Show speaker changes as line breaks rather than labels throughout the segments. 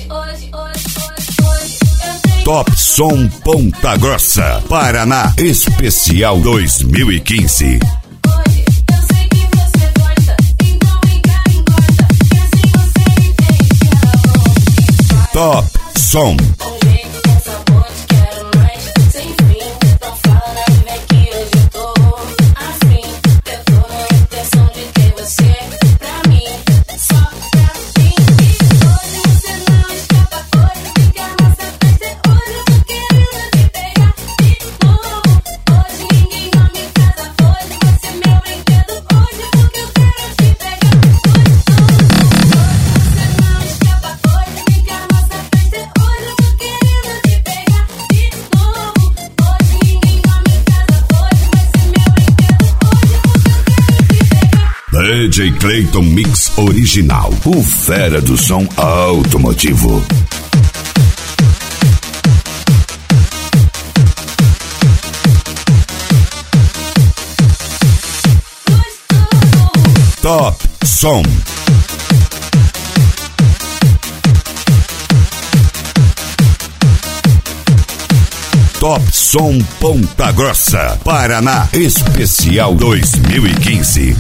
Top Som Ponta Grossa, Paraná, especial 2015. Top Som. DJ Clayton Mix Original, o fera do som automotivo. Top Som. Top Som Ponta Grossa, Paraná, especial 2015.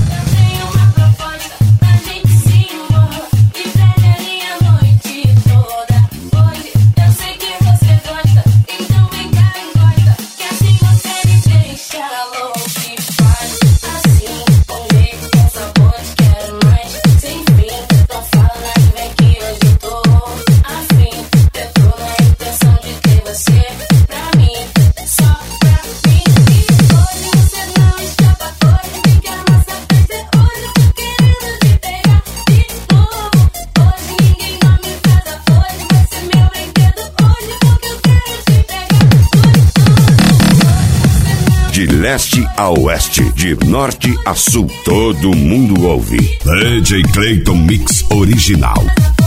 De leste a oeste, de norte a sul, todo mundo ouve. DJ Clayton Mix Original.